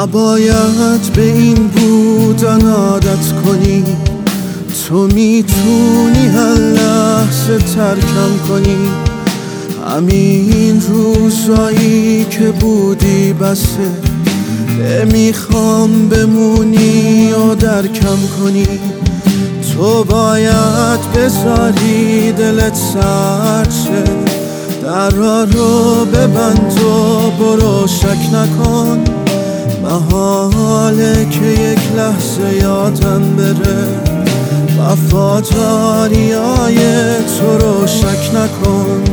نباید به این بودن عادت کنی، تو میتونی هر لحظه ترکم کنی. همین روزایی که بودی بسه، نمیخوام بمونی و درکم کنی. تو باید بذاری دلت سرد شه، درها رو ببند و برو شک نکن. محاله که یک لحظه یادم بره، وفاداریای تو رو شک نکن.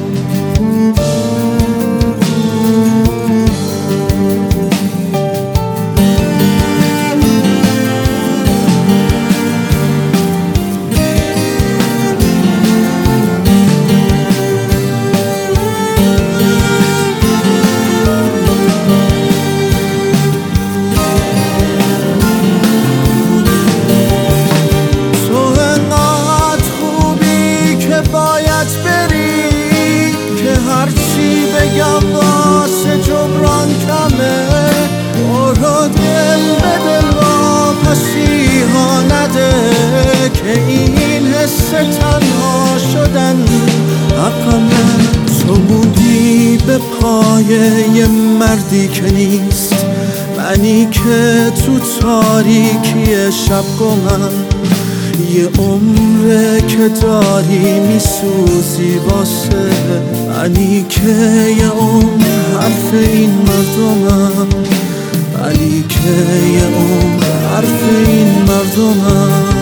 بگم واسه جبران کمه، برو دل به دل واپسی ها نده، که این حس تنها شدن حقمه. تو موندی به پای یه مردی که نیست، منی که تو تاریکی شب گمم. یه عمره که داری میسوزی واسه منی که یه عمر حرف این مردمم، منی که یه عمر حرف این مردمم.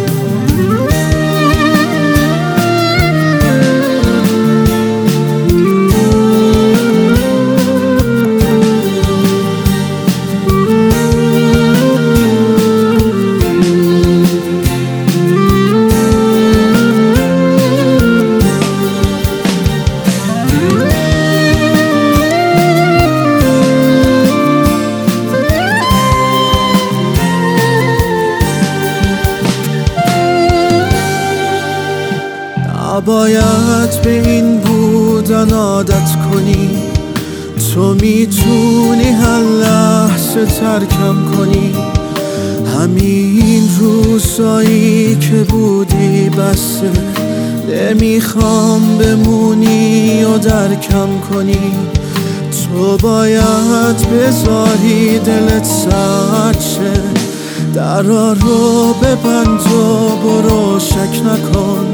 نباید به این بودن عادت کنی، تو میتونی هر لحظه ترکم کنی. همین روزایی که بودی بسه، نمیخوام بمونی و درکم کنی. تو باید بذاری دلت سرد شه، درها رو ببند و برو شک نکن.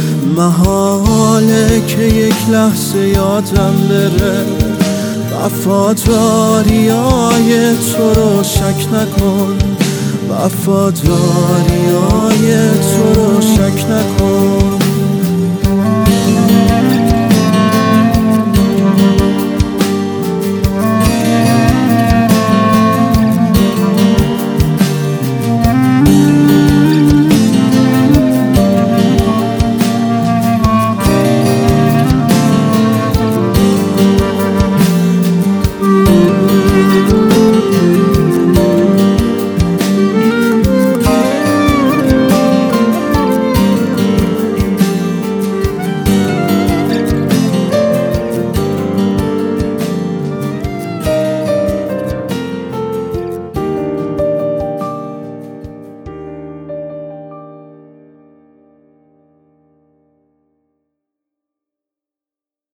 محاله که یک لحظه یادم بره، وفاداریای تو رو شک نکن. وفاداریای